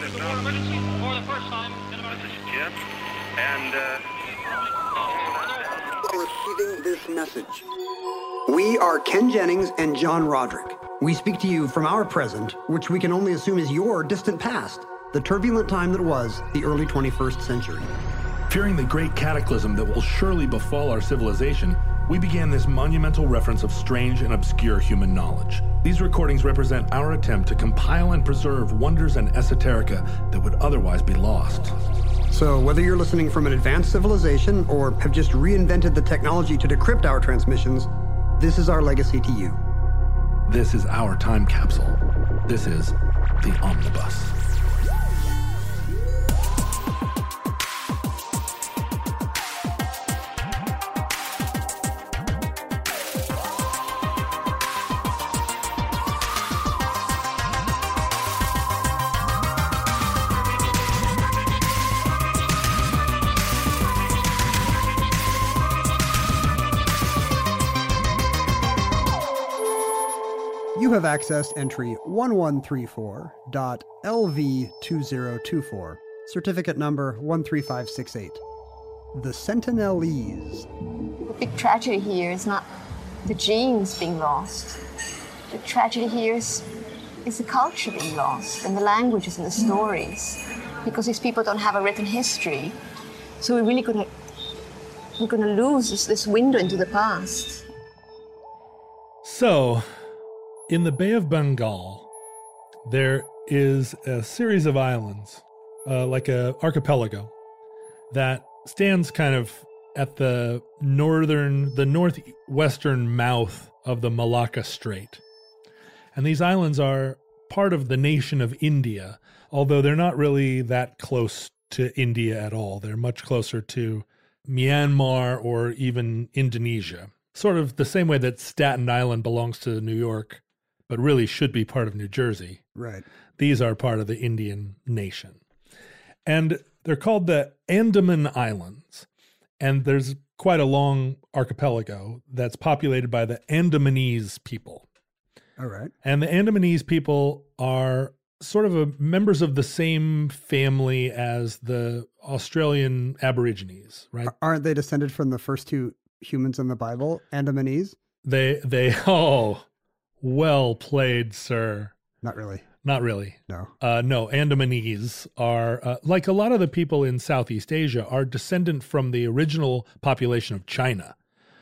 emergency for the first time in America. This is Jim, and receiving this message. We are Ken Jennings and John Roderick. We speak to you from our present, which we can only assume is your distant past, the turbulent time that was the early 21st century. Fearing the great cataclysm that will surely befall our civilization, we began this monumental reference of strange and obscure human knowledge. These recordings represent our attempt to compile and preserve wonders and esoterica that would otherwise be lost. So whether you're listening from an advanced civilization or have just reinvented the technology to decrypt our transmissions, this is our legacy to you. This is our time capsule. This is the Omnibus. You have accessed entry 1134.LV2024, certificate number 13568. The Sentinelese. The big tragedy here is not the genes being lost. The tragedy here is the culture being lost, and the languages and the stories, because these people don't have a written history. So we're gonna lose this window into the past. So, in the Bay of Bengal, there is a series of islands, like a archipelago, that stands kind of at the northwestern mouth of the Malacca Strait. And these islands are part of the nation of India, although they're not really that close to India at all. They're much closer to Myanmar or even Indonesia. Sort of the same way that Staten Island belongs to New York, but really should be part of New Jersey. Right. These are part of the Indian nation. And they're called the Andaman Islands. And there's quite a long archipelago that's populated by the Andamanese people. All right. And the Andamanese people are sort of members of the same family as the Australian Aborigines, right? Aren't they descended from the first two humans in the Bible, Andamanese? Well played, sir. Not really. Not really. No. No, Andamanese are, like a lot of the people in Southeast Asia, are descendant from the original population of China.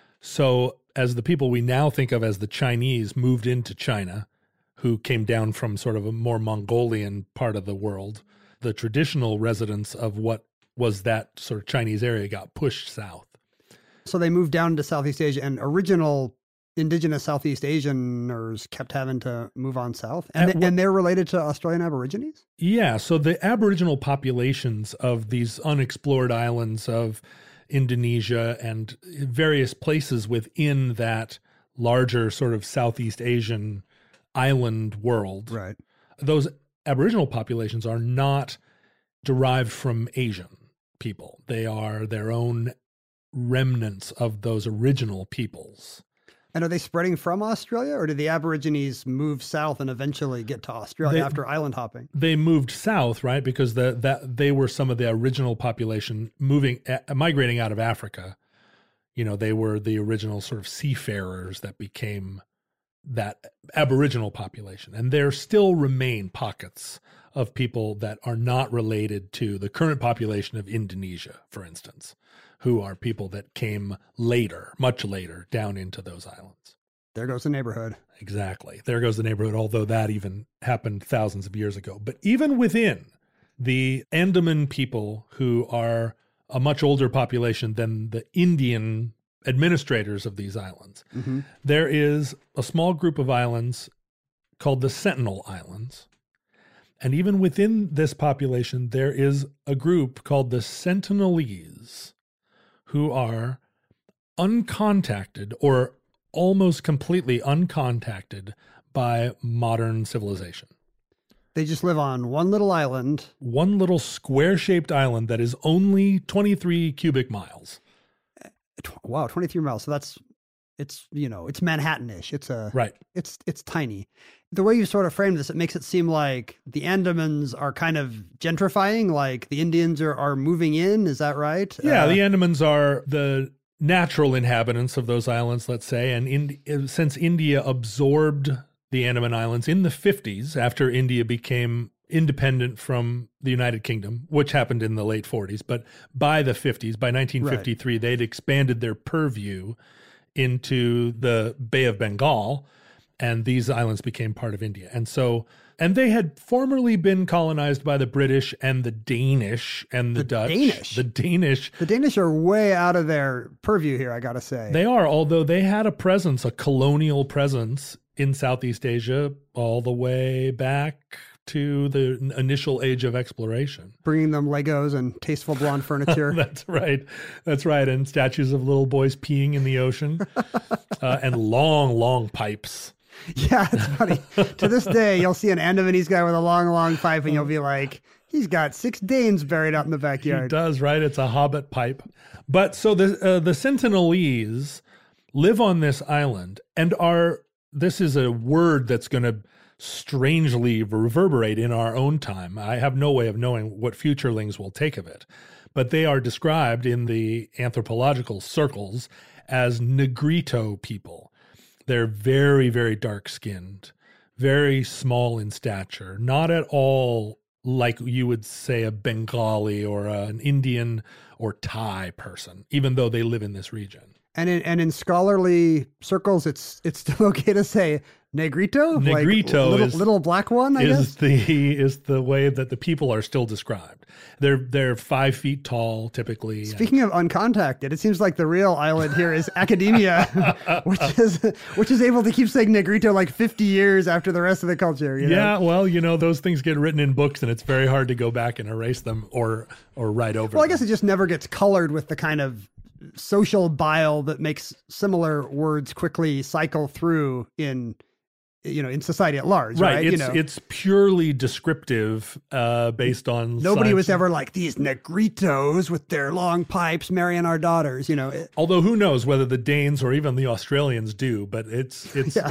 So as the people we now think of as the Chinese moved into China, who came down from sort of a more Mongolian part of the world, the traditional residents of what was that sort of Chinese area got pushed south. So they moved down to Southeast Asia, and original indigenous Southeast Asianers kept having to move on south. And they're related to Australian Aborigines? Yeah. So the Aboriginal populations of these unexplored islands of Indonesia and various places within that larger sort of Southeast Asian island world. Right. Those Aboriginal populations are not derived from Asian people. They are their own remnants of those original peoples. And are they spreading from Australia, or did the Aborigines move south and eventually get to Australia after island hopping? They moved south, right? Because they were some of the original population migrating out of Africa. You know, they were the original sort of seafarers that became that Aboriginal population. And there still remain pockets of people that are not related to the current population of Indonesia, for instance, who are people that came later, much later, down into those islands. There goes the neighborhood. Exactly. There goes the neighborhood, although that even happened thousands of years ago. But even within the Andaman people, who are a much older population than the Indian administrators of these islands, there is a small group of islands called the Sentinel Islands. And even within this population, there is a group called the Sentinelese, who are uncontacted or almost completely uncontacted by modern civilization. They just live on one little island. One little square-shaped island that is only 23 cubic miles. Wow, 23 miles. So it's Manhattan-ish. Right. It's tiny. The way you sort of framed this, it makes it seem like the Andamans are kind of gentrifying, like the Indians are moving in. Is that right? Yeah, the Andamans are the natural inhabitants of those islands, let's say. And since India absorbed the Andaman Islands in the 50s, after India became independent from the United Kingdom, which happened in the late 40s, but by the 50s, by 1953, they'd expanded their purview into the Bay of Bengal, and these islands became part of India. And they had formerly been colonized by the British and the Danish and the Dutch. The Danish are way out of their purview here, I got to say. They are, although they had a presence, a colonial presence in Southeast Asia all the way back to the initial age of exploration. Bringing them Legos and tasteful blonde furniture. That's right. And statues of little boys peeing in the ocean and long, long pipes. Yeah, it's funny. To this day, you'll see an Andamanese guy with a long, long pipe and you'll be like, he's got 6 Danes buried out in the backyard. He does, right? It's a hobbit pipe. But so the Sentinelese live on this island and this is a word that's going to strangely reverberate in our own time. I have no way of knowing what futurelings will take of it, but they are described in the anthropological circles as Negrito people. They're very, very dark-skinned, very small in stature, not at all like you would say a Bengali or an Indian or Thai person, even though they live in this region. And in scholarly circles, it's still okay to say Negrito? Negrito like little black one, I guess? is the way that the people are still described. They're 5 feet tall, typically. Speaking of uncontacted, it seems like the real island here is academia, which is able to keep saying Negrito like 50 years after the rest of the culture. Yeah, well, those things get written in books, and it's very hard to go back and erase them or write over them. Well, I guess it just never gets colored with the kind of social bile that makes similar words quickly cycle through in society at large, right? It's purely descriptive, based on nobody science. was ever like these Negritos with their long pipes marrying our daughters, Although who knows whether the Danes or even the Australians do, but it's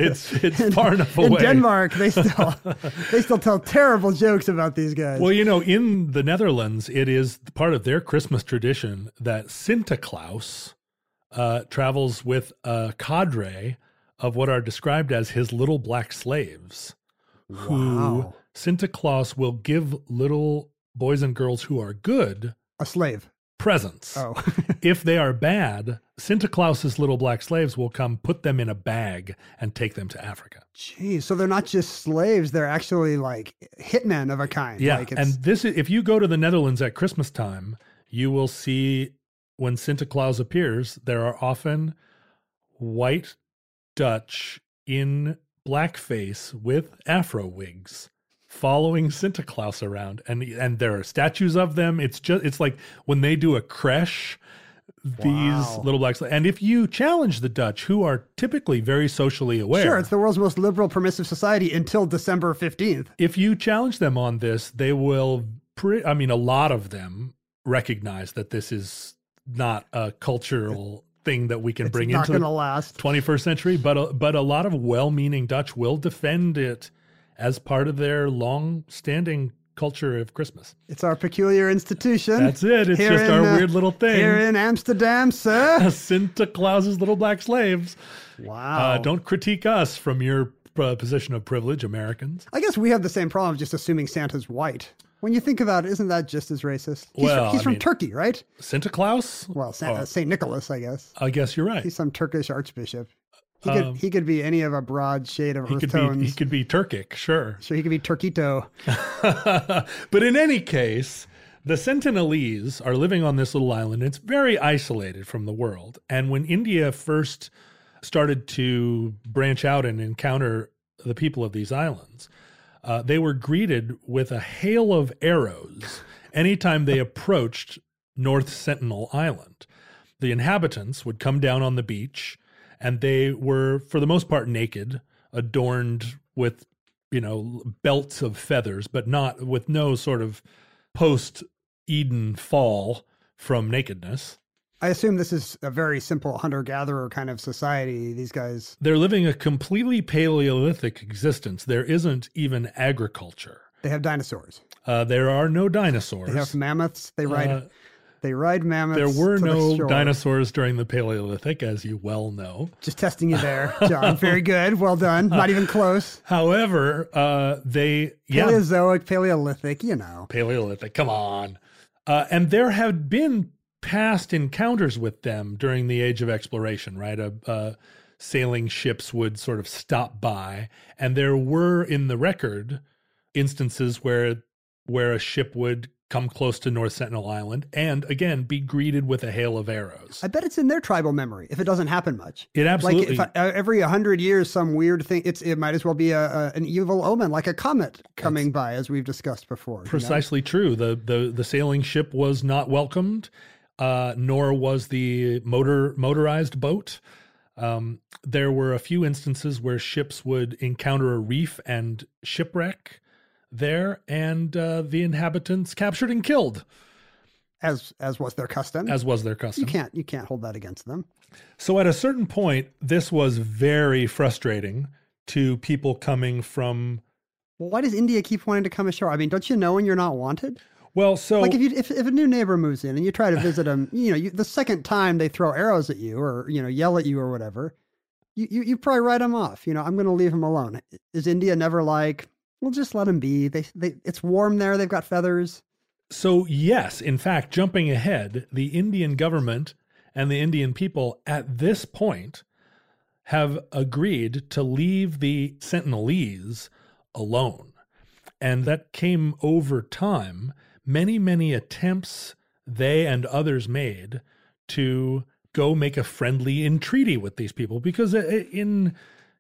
far enough away. In Denmark, they still tell terrible jokes about these guys. Well, in the Netherlands, it is part of their Christmas tradition that Sinterklaas travels with a cadre of what are described as his little black slaves, who Sinterklaas will give little boys and girls who are good a slave presents. Oh. If they are bad, Sinterklaas's little black slaves will come put them in a bag and take them to Africa. Geez, so they're not just slaves; they're actually like hitmen of a kind. Yeah, and if you go to the Netherlands at Christmas time, you will see when Sinterklaas appears, there are often white Dutch in blackface with afro wigs following Sinterklaas around, and there are statues of them. It's like when they do a creche, these little blacks. And if you challenge the Dutch, who are typically very socially aware, sure, it's the world's most liberal, permissive society until December 15th. If you challenge them on this, they will. A lot of them recognize that this is not a cultural thing that we can bring into the 21st century, but a lot of well-meaning Dutch will defend it as part of their long-standing culture of Christmas. It's our peculiar institution. That's it. It's just our weird little thing. Here in Amsterdam, sir. Sinterklaas's little black slaves. Wow. Don't critique us from your position of privilege, Americans. I guess we have the same problem, just assuming Santa's white. When you think about it, isn't that just as racist? He's from Turkey, right? Sinterklaas? Well, St. Nicholas, I guess. I guess you're right. He's some Turkish archbishop. He could be any of a broad shade of earth tones. He could be Turkic, sure. Sure, he could be Turquito. But in any case, the Sentinelese are living on this little island. It's very isolated from the world. And when India first started to branch out and encounter the people of these islands, they were greeted with a hail of arrows anytime they approached North Sentinel Island. The inhabitants would come down on the beach, and they were, for the most part, naked, adorned with, belts of feathers, but not with no sort of post-Eden fall from nakedness. I assume this is a very simple hunter-gatherer kind of society. These guys... They're living a completely Paleolithic existence. There isn't even agriculture. They have dinosaurs. There are no dinosaurs. They have mammoths. They ride mammoths. There were no dinosaurs during the Paleolithic, as you well know. Just testing you there, John. Very good. Well done. Not even close. However, Paleozoic, Paleolithic, you know. Paleolithic, come on. And there have been past encounters with them during the Age of Exploration, right? Sailing ships would sort of stop by, and there were in the record instances where a ship would come close to North Sentinel Island and again be greeted with a hail of arrows. I bet it's in their tribal memory if it doesn't happen much. It absolutely. Like every 100 years, some weird thing. It might as well be an evil omen, like a comet coming by, as we've discussed before. Precisely true. The sailing ship was not welcomed, nor was the motorized boat. There were a few instances where ships would encounter a reef and shipwreck there, and the inhabitants captured and killed, as was their custom. You can't hold that against them. So at a certain point, this was very frustrating to people coming from. Well, why does India keep wanting to come ashore? I mean, don't you know when you're not wanted? Well, so like if a new neighbor moves in and you try to visit them, the second time they throw arrows at you or yell at you or whatever, you probably write them off. I'm going to leave them alone. Is India never like? We'll just let them be. It's warm there. They've got feathers. So yes, in fact, jumping ahead, the Indian government and the Indian people at this point have agreed to leave the Sentinelese alone. And that came over time. Many, many attempts they and others made to go make a friendly entreaty with these people, because in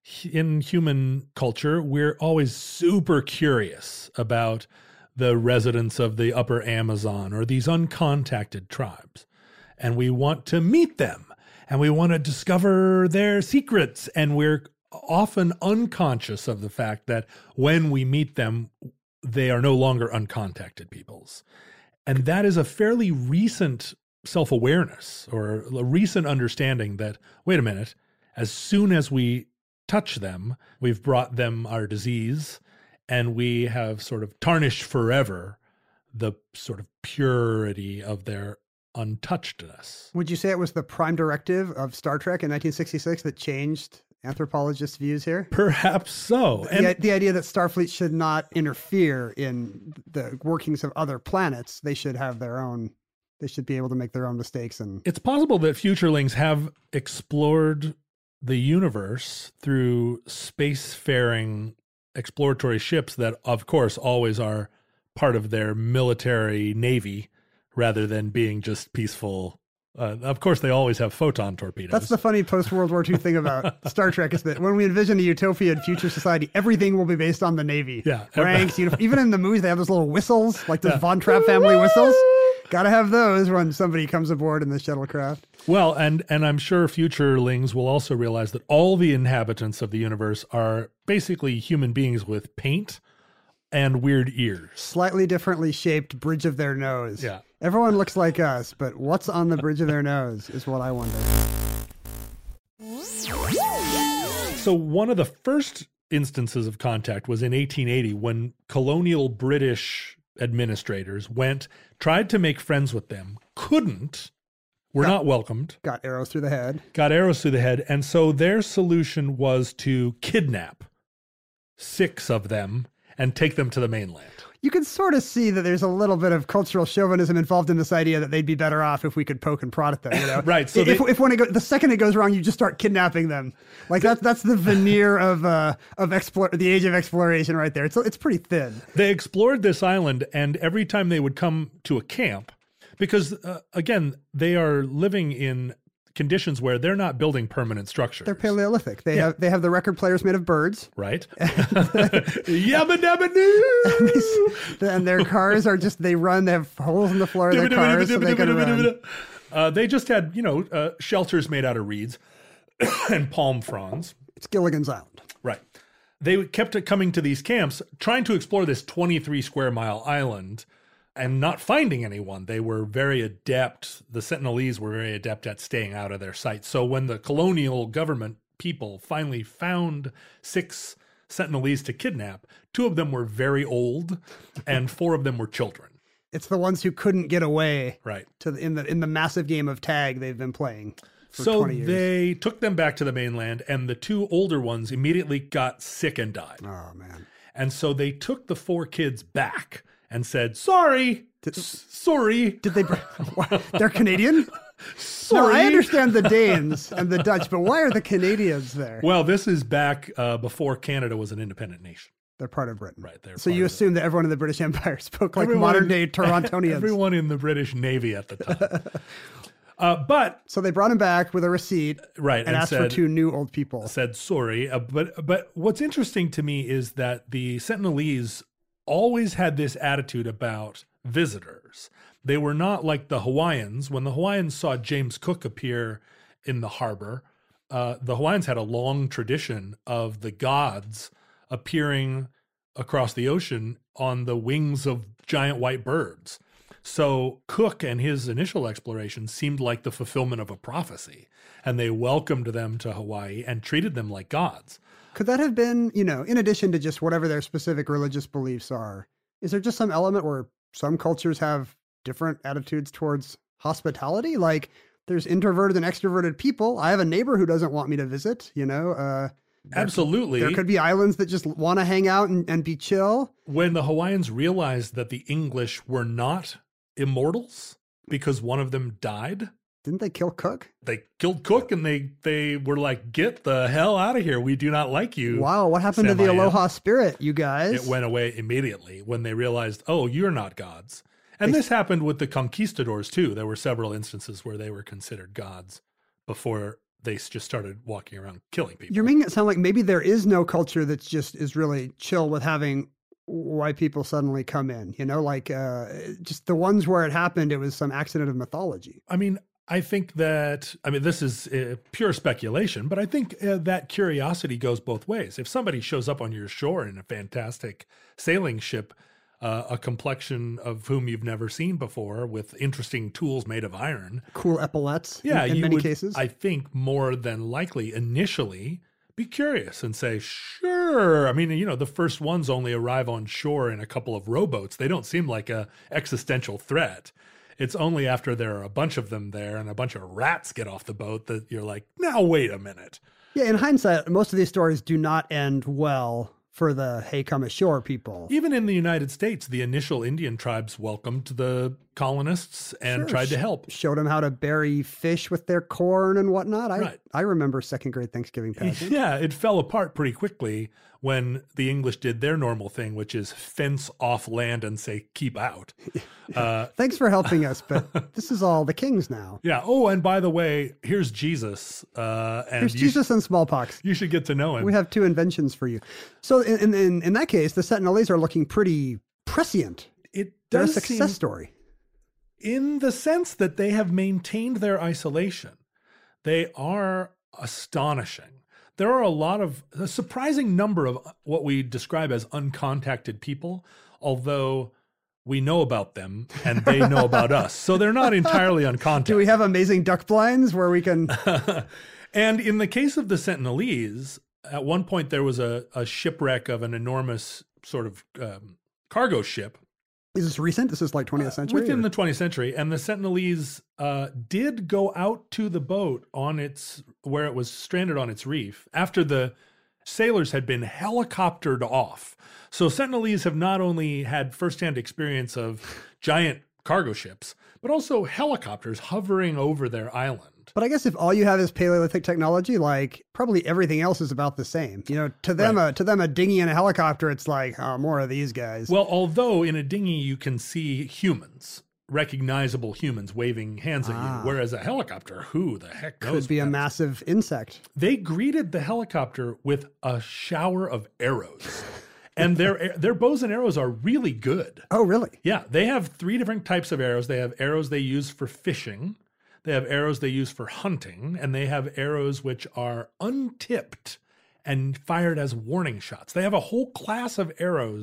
human culture, we're always super curious about the residents of the upper Amazon or these uncontacted tribes. And we want to meet them and we want to discover their secrets. And we're often unconscious of the fact that when we meet them, they are no longer uncontacted peoples. And that is a fairly recent self-awareness or a recent understanding that, wait a minute, as soon as we touch them, we've brought them our disease, and we have sort of tarnished forever the sort of purity of their untouchedness. Would you say it was the prime directive of Star Trek in 1966 that changed anthropologists' views here? Perhaps so. The idea that Starfleet should not interfere in the workings of other planets. They should have their own. They should be able to make their own mistakes. And it's possible that futurelings have explored the universe through spacefaring exploratory ships that, of course, always are part of their military navy rather than being just peaceful. Of course, they always have photon torpedoes. That's the funny post-World War II thing about Star Trek is that when we envision a utopian future society, everything will be based on the Navy. Yeah. Ranks, even in the movies, they have those little whistles, like those Von Trapp family whistles. Got to have those when somebody comes aboard in the shuttlecraft. Well, and I'm sure futurelings will also realize that all the inhabitants of the universe are basically human beings with paint and weird ears. Slightly differently shaped bridge of their nose. Yeah. Everyone looks like us, but what's on the bridge of their nose is what I wonder. So one of the first instances of contact was in 1880 when colonial British administrators tried to make friends with them, couldn't, were not welcomed. Got arrows through the head. And so their solution was to kidnap 6 of them and take them to the mainland. You can sort of see that there's a little bit of cultural chauvinism involved in this idea that they'd be better off if we could poke and prod at them. Right. So the second it goes wrong, you just start kidnapping them. Like that's the veneer of the Age of Exploration right there. It's pretty thin. They explored this island, and every time they would come to a camp, because again, they are living in conditions where they're not building permanent structures. They're Paleolithic. They have the record players made of birds. Right. Yabba dabba doo. And their cars are just, they run, they have holes in the floor of their cars so they can run. They just had, shelters made out of reeds and palm fronds. It's Gilligan's Island. Right. They kept coming to these camps, trying to explore this 23 square mile island and not finding anyone. They were very adept. The Sentinelese were very adept at staying out of their sight. So when the colonial government people finally found 6 Sentinelese to kidnap, 2 of them were very old and 4 of them were children. It's the ones who couldn't get away, Right. in the massive game of tag they've been playing for So 20 years. they took them back to the mainland, and the 2 older ones immediately got sick and died. Oh man. And so they took the 4 kids back and said, sorry. Did they they're Canadian? Sorry. No, I understand the Danes and the Dutch, but why are the Canadians there? Well, this is back before Canada was an independent nation. They're part of Britain. Right. They're So part you of assume that everyone in the British Empire spoke like Everyone modern in- day Torontonians. Everyone in the British Navy at the time. But So they brought him back with a receipt, Right, and asked for said- 2 new old people. said sorry. But what's interesting to me is that the Sentinelese always had this attitude about visitors. They were not like the Hawaiians. When the Hawaiians saw James Cook appear in the harbor, the Hawaiians had a long tradition of the gods appearing across the ocean on the wings of giant white birds. So Cook and his initial exploration seemed like the fulfillment of a prophecy, and they welcomed them to Hawaii and treated them like gods. Could that have been, in addition to just whatever their specific religious beliefs are, is there just some element where some cultures have different attitudes towards hospitality? Like there's introverted and extroverted people. I have a neighbor who doesn't want me to visit, Absolutely. There could be islands that just want to hang out and be chill. When the Hawaiians realized that the English were not immortals because one of them died, Didn't they kill Cook? they killed Cook, and they were like, get the hell out of here. We do not like you. Wow, what happened to the Semi-am. Aloha spirit, you guys? It went away immediately when they realized, oh, you're not gods. And this happened with the conquistadors too. There were several instances where they were considered gods before they just started walking around killing people. You're making it sound like maybe there is no culture that's just is really chill with having white people suddenly come in, just the ones where it happened, it was some accident of mythology. I mean, I think that, this is pure speculation, but I think that curiosity goes both ways. If somebody shows up on your shore in a fantastic sailing ship, a complexion of whom you've never seen before with interesting tools made of iron. Cool epaulets Yeah, in you many would, cases. I think more than likely initially be curious and say, sure. The first ones only arrive on shore in a couple of rowboats. They don't seem like a existential threat. It's only after there are a bunch of them there and a bunch of rats get off the boat that you're like, now wait a minute. Yeah, in hindsight, most of these stories do not end well for the hey, come ashore people. Even in the United States, the initial Indian tribes welcomed the colonists and Sure, tried to help. Showed them how to bury fish with their corn and whatnot. Right. I remember second grade Thanksgiving pageant. Yeah, it fell apart pretty quickly when the English did their normal thing, which is fence off land and say, keep out. Thanks for helping us, but this is all the kings now. Yeah. Oh, and by the way, here's Jesus. And Here's Jesus and smallpox. You should get to know him. We have 2 inventions for you. So in that case, the Sentinelese are looking pretty prescient. It They're a does success seem, story. in the sense that they have maintained their isolation. They are astonishing. There are a surprising number of what we describe as uncontacted people, although we know about them and they know about us. So they're not entirely uncontacted. Do we have amazing duck blinds where we can... And in the case of the Sentinelese, at one point there was a shipwreck of an enormous sort of cargo ship. Is this recent? This is like 20th century? Within or- the 20th century. And the Sentinelese did go out to the boat where it was stranded on its reef after the sailors had been helicoptered off. So Sentinelese have not only had firsthand experience of giant cargo ships, but also helicopters hovering over their island. But I guess if all you have is Paleolithic technology, like probably everything else is about the same. To them, a dinghy and a helicopter, it's like, oh, more of these guys. Well, although in a dinghy you can see humans, recognizable humans waving hands at you, whereas a helicopter, who the heck knows? Could be a massive insect. They greeted the helicopter with a shower of arrows. And their bows and arrows are really good. Oh, really? Yeah, they have 3 different types of arrows. They have arrows they use for fishing, they have arrows they use for hunting, and they have arrows which are untipped and fired as warning shots. They have a whole class of arrows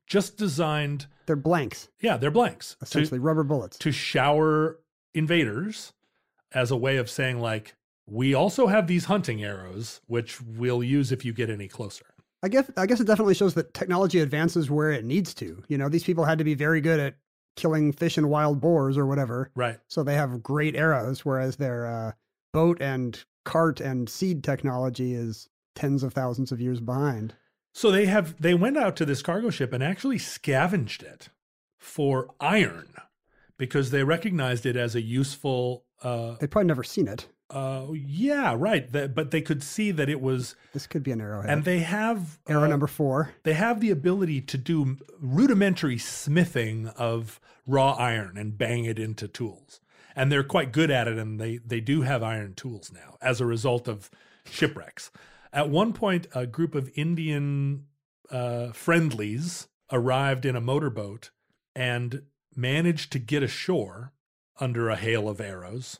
just designed. They're blanks, Yeah, they're blanks. essentially rubber bullets. To shower invaders as a way of saying, like, we also have these hunting arrows, which we'll use if you get any closer. I guess it definitely shows that technology advances where it needs to. You know, these people had to be very good at killing fish and wild boars or whatever. Right. So they have great arrows, whereas their boat and cart and seed technology is tens of thousands of years behind. So they went out to this cargo ship and actually scavenged it for iron because they recognized it as a useful. They'd probably never seen it. Yeah, right. But they could see that it was. This could be an arrowhead. And they have arrow number 4. They have the ability to do rudimentary smithing of raw iron and bang it into tools. And they're quite good at it, and they do have iron tools now as a result of shipwrecks. At one point, a group of Indian friendlies arrived in a motorboat and managed to get ashore under a hail of arrows.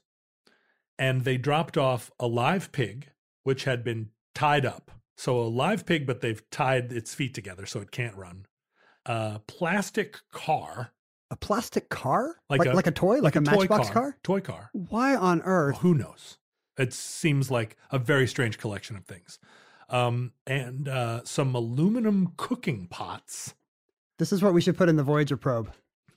And they dropped off a live pig, which had been tied up. So a live pig, but they've tied its feet together so it can't run. A plastic car. A plastic car? Like a toy? Like a Matchbox car? Toy car. Why on earth? Who knows? It seems like a very strange collection of things. And some aluminum cooking pots. This is what we should put in the Voyager probe.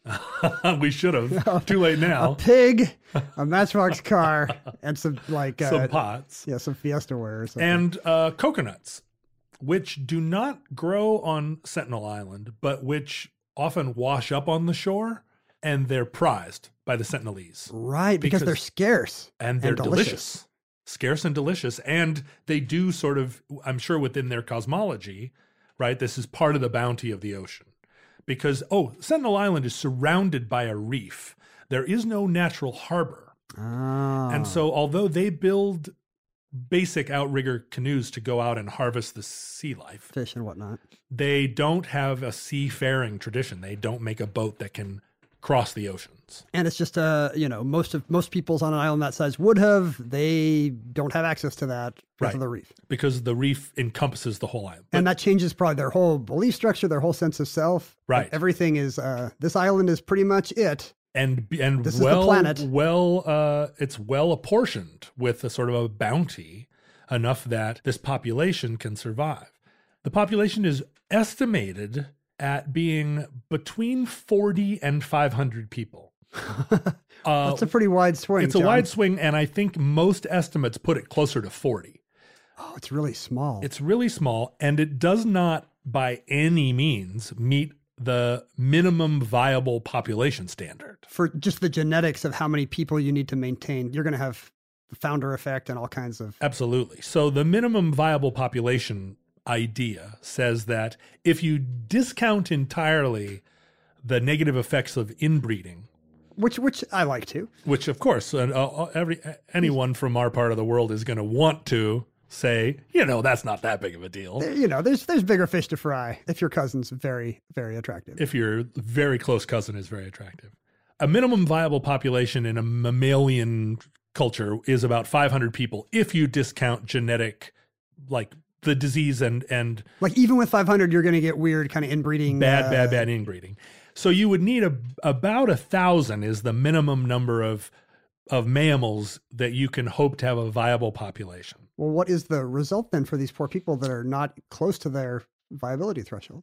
We should have. Too late now. A pig, a Matchbox car, and some some pots. Yeah, some Fiesta ware or something. And coconuts, which do not grow on Sentinel Island, but which often wash up on the shore, and they're prized by the Sentinelese. Right, because they're scarce. And they're delicious. Scarce and delicious. And they do sort of, I'm sure within their cosmology, right, this is part of the bounty of the ocean. Because, Sentinel Island is surrounded by a reef. There is no natural harbor. Oh. And so although they build basic outrigger canoes to go out and harvest the sea life, fish and whatnot, they don't have a seafaring tradition. They don't make a boat that can cross the oceans. And it's just most peoples on an island that size would have. They don't have access to that because of the reef. Because the reef encompasses the whole island. And that changes probably their whole belief structure, their whole sense of self. Right. Like everything is this island is pretty much it. And this is the planet. It's well apportioned with a sort of a bounty enough that this population can survive. The population is estimated at being between 40 and 500 people. That's a pretty wide swing. It's a wide swing, and I think most estimates put it closer to 40. Oh, it's really small. It's really small, and it does not by any means meet the minimum viable population standard. For just the genetics of how many people you need to maintain, you're going to have the founder effect and all kinds of... Absolutely. So the minimum viable population idea says that if you discount entirely the negative effects of inbreeding, which I like to, which of course anyone from our part of the world is going to want to say, that's not that big of a deal. There's bigger fish to fry if your cousin's very, very attractive. If your very close cousin is very attractive. A minimum viable population in a mammalian culture is about 500 people if you discount genetic, like the disease and like even with 500, you're going to get weird kind of inbreeding. Bad inbreeding. So you would need about 1,000 is the minimum number of mammals that you can hope to have a viable population. Well, what is the result then for these poor people that are not close to their viability threshold?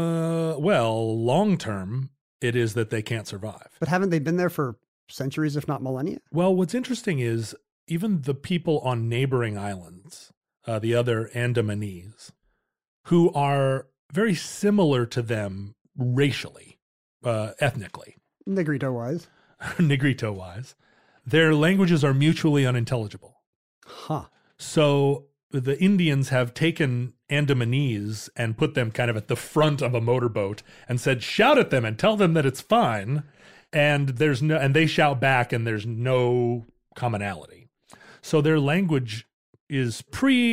Well, long term, it is that they can't survive. But haven't they been there for centuries, if not millennia? Well, what's interesting is even the people on neighboring islands, the other Andamanese, who are very similar to them racially, ethnically. Negrito-wise. Negrito-wise. Their languages are mutually unintelligible. Huh. So the Indians have taken Andamanese and put them kind of at the front of a motorboat and said, shout at them and tell them that it's fine. And they shout back and there's no commonality. So their language is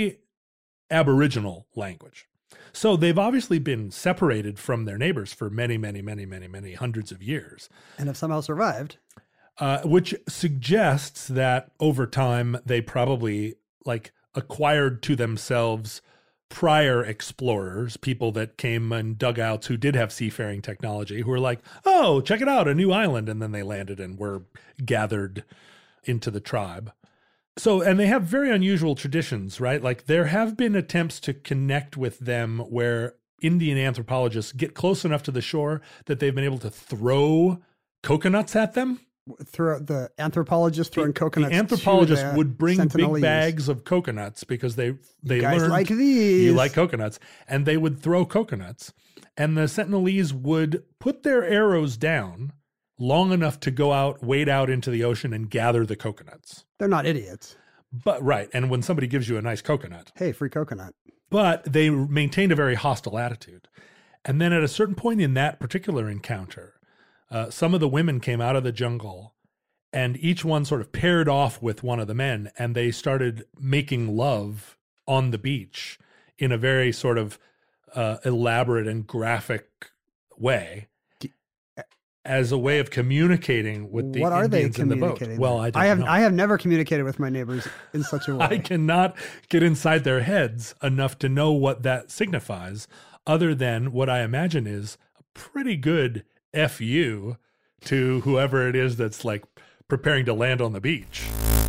pre-Aboriginal language. So they've obviously been separated from their neighbors for many, many, many, many, many hundreds of years. And have somehow survived. Which suggests that over time they probably acquired to themselves prior explorers, people that came and dug outs who did have seafaring technology, who were like, oh, check it out, a new island. And then they landed and were gathered into the tribe. So, and they have very unusual traditions, right? Like there have been attempts to connect with them where Indian anthropologists get close enough to the shore that they've been able to throw coconuts at them. Through the anthropologists throwing coconuts. The anthropologists to the would bring Sentinelese. big bags of coconuts because they Guys learned like these. you like coconuts, and they would throw coconuts, and the Sentinelese would put their arrows down long enough to go out, wade out into the ocean, and gather the coconuts. They're not idiots. But right, and when somebody gives you a nice coconut, Hey, free coconut. but they maintained a very hostile attitude. And then at a certain point in that particular encounter, some of the women came out of the jungle and each one sort of paired off with one of the men, and they started making love on the beach in a very sort of elaborate and graphic way as a way of communicating with the What are they Indians in the boat. communicating? Well, I don't know. I have never communicated with my neighbors in such a way. I cannot get inside their heads enough to know what that signifies, other than what I imagine is a pretty good FU to whoever it is that's like preparing to land on the beach.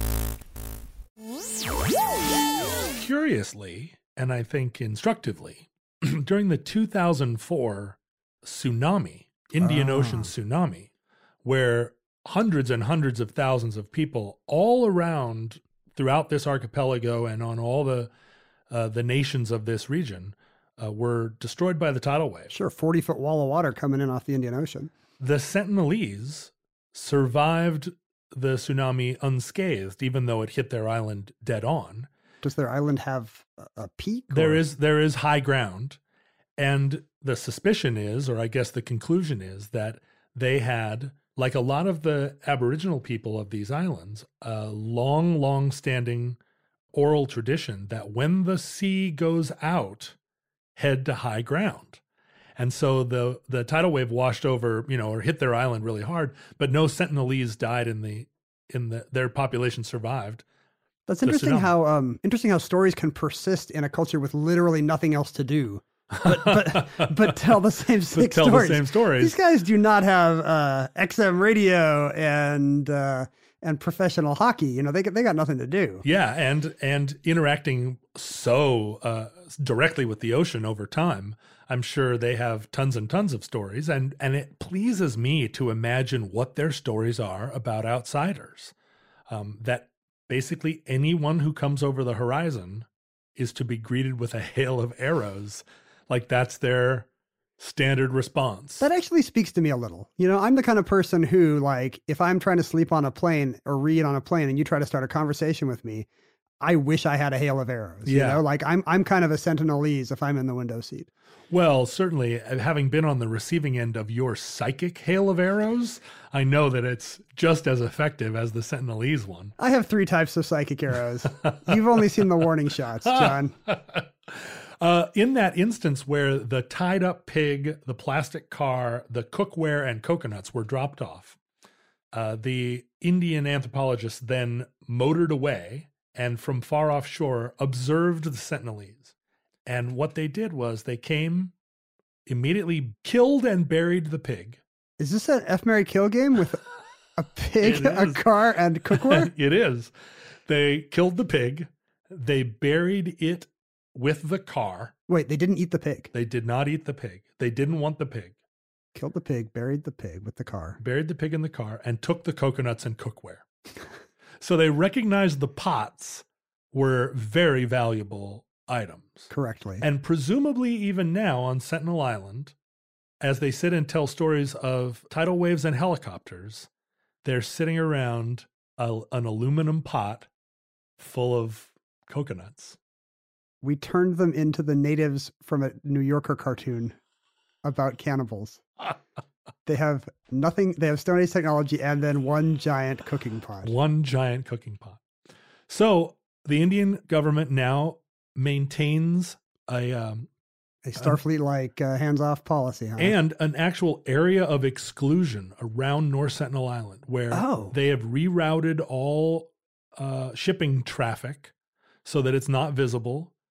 Curiously, and I think instructively, during the 2004 tsunami, Indian Ocean tsunami, where hundreds and hundreds of thousands of people all around throughout this archipelago and on all the nations of this region were destroyed by the tidal wave. Sure, 40-foot wall of water coming in off the Indian Ocean. The Sentinelese survived the tsunami unscathed, even though it hit their island dead on. Does their island have a peak? There is high ground, and the suspicion is, or I guess the conclusion is, that they had, like a lot of the Aboriginal people of these islands, a long standing oral tradition that when the sea goes out, head to high ground. And so the tidal wave washed over, or hit their island really hard, but no Sentinelese died their population survived. That's interesting how stories can persist in a culture with literally nothing else to do. But tell the same six tell stories. the same stories. These guys do not have XM radio and professional hockey. They got nothing to do. Yeah, and interacting so directly with the ocean over time, I'm sure they have tons and tons of stories, and it pleases me to imagine what their stories are about outsiders. That basically anyone who comes over the horizon is to be greeted with a hail of arrows. Like that's their standard response. That actually speaks to me a little. I'm the kind of person who, like, if I'm trying to sleep on a plane or read on a plane and you try to start a conversation with me, I wish I had a hail of arrows. Yeah. Like I'm kind of a Sentinelese if I'm in the window seat. Well, certainly, having been on the receiving end of your psychic hail of arrows, I know that it's just as effective as the Sentinelese one. I have 3 types of psychic arrows. You've only seen the warning shots, John. In that instance where the tied up pig, the plastic car, the cookware, and coconuts were dropped off, the Indian anthropologists then motored away and from far offshore observed the Sentinelese. And what they did was they came, immediately killed and buried the pig. Is this an F, Marry, Kill game with a pig, a car, and cookware? It is. They killed the pig. They buried it with the car. Wait, they didn't eat the pig. They did not eat the pig. They didn't want the pig. Killed the pig, buried the pig with the car. Buried the pig in the car and took the coconuts and cookware. So they recognized the pots were very valuable items. Correctly. And presumably even now on Sentinel Island, as they sit and tell stories of tidal waves and helicopters, they're sitting around an aluminum pot full of coconuts. We turned them into the natives from a New Yorker cartoon about cannibals. They have nothing. They have Stone Age technology and then one giant cooking pot. One giant cooking pot. So the Indian government now maintains a Starfleet-like hands-off policy, huh? And an actual area of exclusion around North Sentinel Island where they have rerouted all shipping traffic so that it's not visible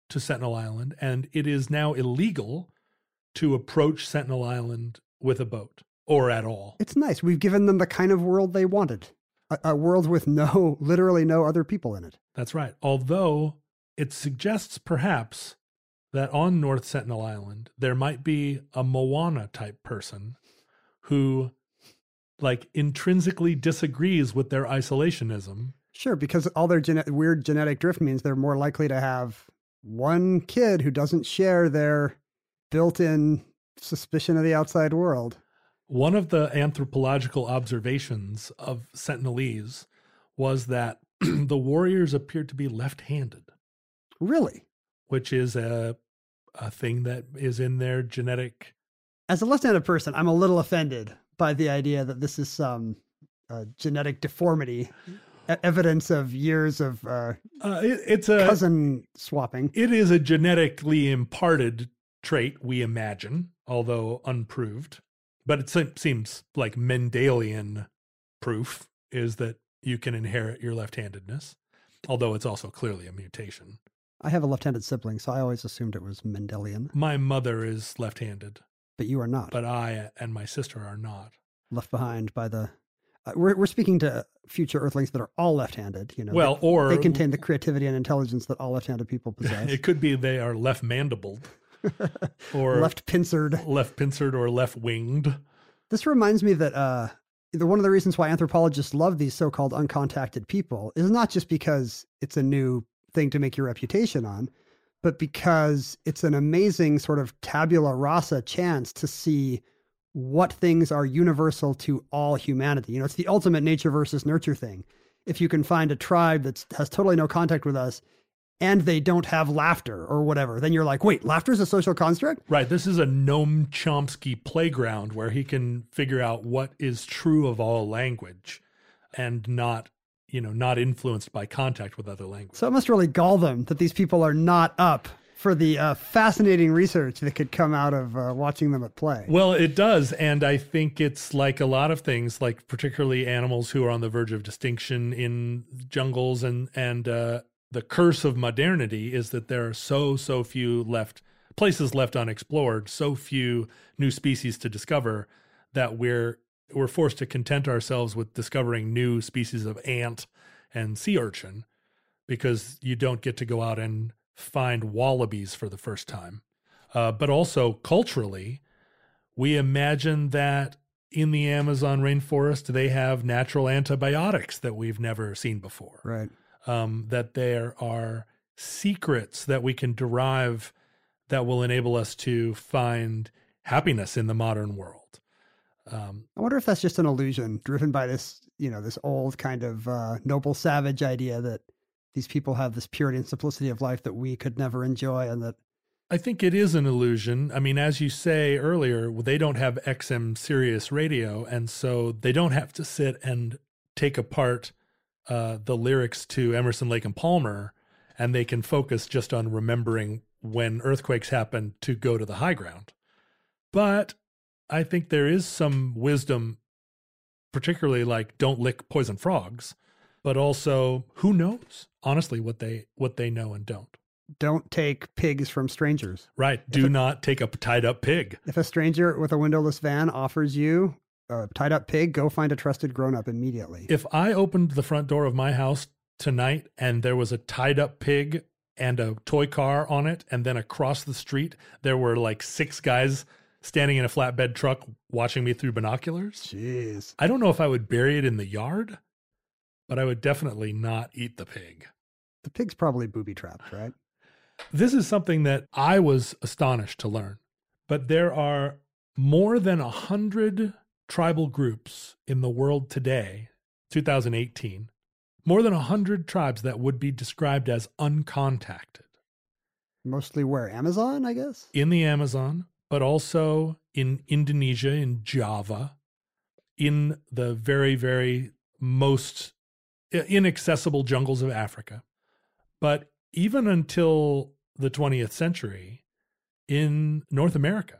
to Sentinel Island, and it is now illegal to approach Sentinel Island with a boat or at all. It's nice. We've given them the kind of world they wanted. A world with literally no other people in it. That's right. Although it suggests perhaps that on North Sentinel Island, there might be a Moana type person who like intrinsically disagrees with their isolationism. Sure, because all their weird genetic drift means they're more likely to have one kid who doesn't share their built-in suspicion of the outside world. One of the anthropological observations of Sentinelese was that the warriors appeared to be left-handed. Really? Which is a thing that is in their genetic. As a left-handed person, I'm a little offended by the idea that this is some genetic deformity, evidence of years of it's a cousin swapping. It is a genetically imparted trait, we imagine, although unproved. But it seems like Mendelian proof is that you can inherit your left-handedness, although it's also clearly a mutation. I have a left-handed sibling, so I always assumed it was Mendelian. My mother is left-handed. But you are not. But I and my sister are not. Left behind by the... we're speaking to future Earthlings that are all left-handed. Well, or... They contain the creativity and intelligence that all left-handed people possess. It could be they are left-mandibled. Or left-pincered. Left-pincered or left-winged. This reminds me that one of the reasons why anthropologists love these so-called uncontacted people is not just because it's a new thing to make your reputation on, but because it's an amazing sort of tabula rasa chance to see what things are universal to all humanity. It's the ultimate nature versus nurture thing. If you can find a tribe that has totally no contact with us and they don't have laughter or whatever, then you're like, wait, laughter is a social construct? Right. This is a Noam Chomsky playground where he can figure out what is true of all language and not influenced by contact with other languages. So it must really gall them that these people are not up for the fascinating research that could come out of watching them at play. Well, it does. And I think it's like a lot of things, like particularly animals who are on the verge of extinction in jungles and the curse of modernity is that there are so few places left unexplored, so few new species to discover that we're forced to content ourselves with discovering new species of ant and sea urchin because you don't get to go out and find wallabies for the first time. But also culturally, we imagine that in the Amazon rainforest, they have natural antibiotics that we've never seen before. Right. That there are secrets that we can derive that will enable us to find happiness in the modern world. I wonder if that's just an illusion driven by this, this old kind of noble savage idea that these people have this purity and simplicity of life that we could never enjoy, and that... I think it is an illusion. I mean, as you say earlier, they don't have XM Sirius radio, and so they don't have to sit and take apart the lyrics to Emerson, Lake and Palmer, and they can focus just on remembering when earthquakes happen to go to the high ground. But I think there is some wisdom, particularly like don't lick poison frogs, but also who knows, honestly, what they know and don't. Don't take pigs from strangers. Right. Do not take a tied up pig. If a stranger with a windowless van offers you a tied up pig, go find a trusted grown-up immediately. If I opened the front door of my house tonight and there was a tied up pig and a toy car on it, and then across the street there were like 6 guys standing in a flatbed truck watching me through binoculars. Jeez. I don't know if I would bury it in the yard, but I would definitely not eat the pig. The pig's probably booby-trapped, right? This is something that I was astonished to learn, but there are more than 100 tribal groups in the world today, 2018, more than 100 tribes that would be described as uncontacted. Mostly where? Amazon, I guess? In the Amazon, but also in Indonesia, in Java, in the very, very most inaccessible jungles of Africa. But even until the 20th century, in North America.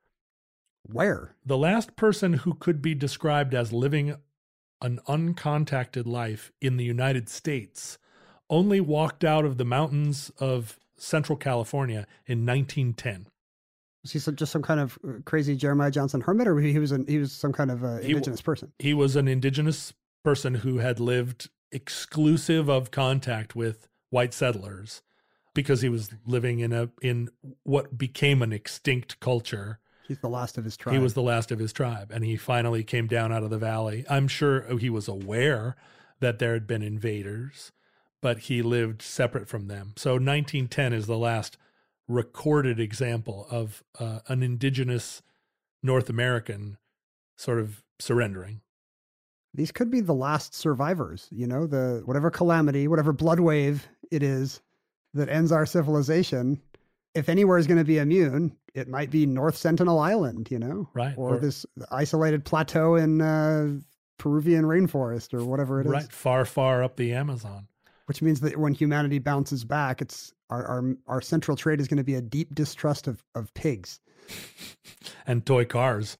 Where? The last person who could be described as living an uncontacted life in the United States only walked out of the mountains of Central California in 1910. Was he just some kind of crazy Jeremiah Johnson hermit, or he was some kind of indigenous person? He was an indigenous person who had lived exclusive of contact with white settlers because he was living in what became an extinct culture. He's the last of his tribe. He was the last of his tribe, and he finally came down out of the valley. I'm sure he was aware that there had been invaders, but he lived separate from them. So 1910 is the last recorded example of an indigenous North American sort of surrendering. These could be the last survivors, the whatever calamity, whatever blood wave it is that ends our civilization. If anywhere is going to be immune, it might be North Sentinel Island, Right. Or this isolated plateau in Peruvian rainforest or whatever it is. Right, far, far up the Amazon. Which means that when humanity bounces back, it's our central trait is going to be a deep distrust of pigs. And toy cars.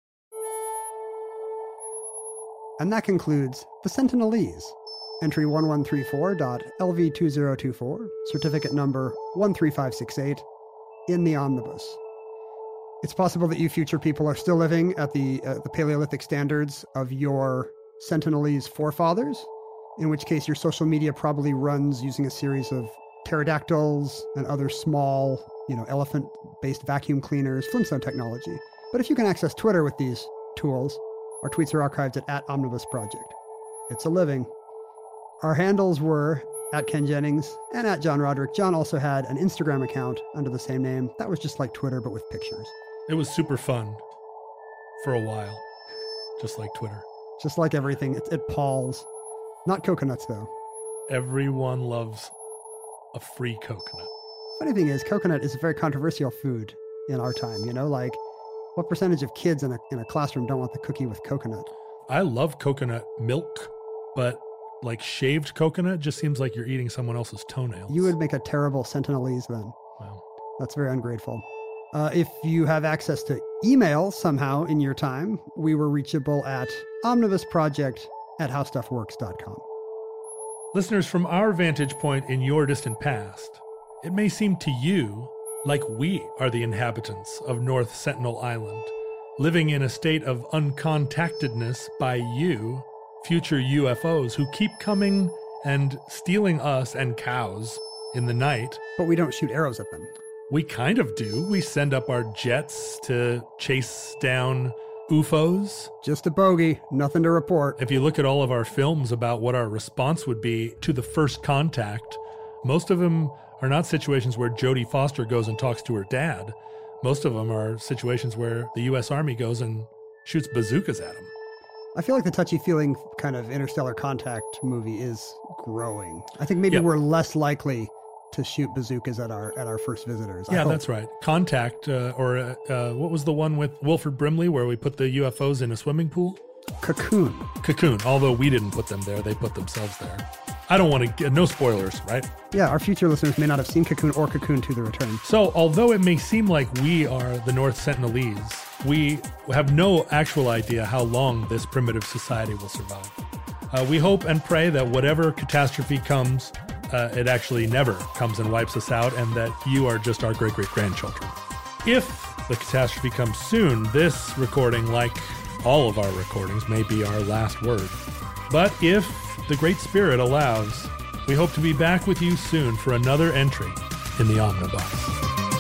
And that concludes the Sentinelese. Entry 1134.LV2024, certificate number 13568, in the omnibus. It's possible that you future people are still living at the Paleolithic standards of your Sentinelese forefathers, in which case your social media probably runs using a series of pterodactyls and other small, elephant-based vacuum cleaners, Flintstone technology. But if you can access Twitter with these tools, our tweets are archived at @OmnibusProject. It's a living. Our handles were @Ken Jennings and @John Roderick. John also had an Instagram account under the same name. That was just like Twitter, but with pictures. It was super fun for a while, just like Twitter. Just like everything, it palls. Not coconuts, though. Everyone loves a free coconut. Funny thing is, coconut is a very controversial food in our time. Like what percentage of kids in a classroom don't want the cookie with coconut? I love coconut milk, but like shaved coconut just seems like you're eating someone else's toenails. You would make a terrible Sentinelese then. Wow. That's very ungrateful. If you have access to email somehow in your time, we were reachable at omnibusproject@howstuffworks.com. Listeners, from our vantage point in your distant past, it may seem to you like we are the inhabitants of North Sentinel Island, living in a state of uncontactedness by you, future UFOs who keep coming and stealing us and cows in the night. But we don't shoot arrows at them. We kind of do. We send up our jets to chase down UFOs. Just a bogey, nothing to report. If you look at all of our films about what our response would be to the first contact, most of them are not situations where Jodie Foster goes and talks to her dad. Most of them are situations where the U.S. Army goes and shoots bazookas at them. I feel like the touchy-feeling kind of interstellar contact movie is growing. I think maybe we're less likely to shoot bazookas at our first visitors. Yeah, that's right. Contact, or what was the one with Wilford Brimley where we put the UFOs in a swimming pool? Cocoon. Although we didn't put them there, they put themselves there. I don't want to get, no spoilers, right? Yeah, our future listeners may not have seen Cocoon or Cocoon to the Return. So, although it may seem like we are the North Sentinelese, we have no actual idea how long this primitive society will survive. We hope and pray that whatever catastrophe comes, it actually never comes and wipes us out, and that you are just our great-great-grandchildren. If the catastrophe comes soon, this recording, like all of our recordings, may be our last word. But if the Great Spirit allows, we hope to be back with you soon for another entry in the Omnibus.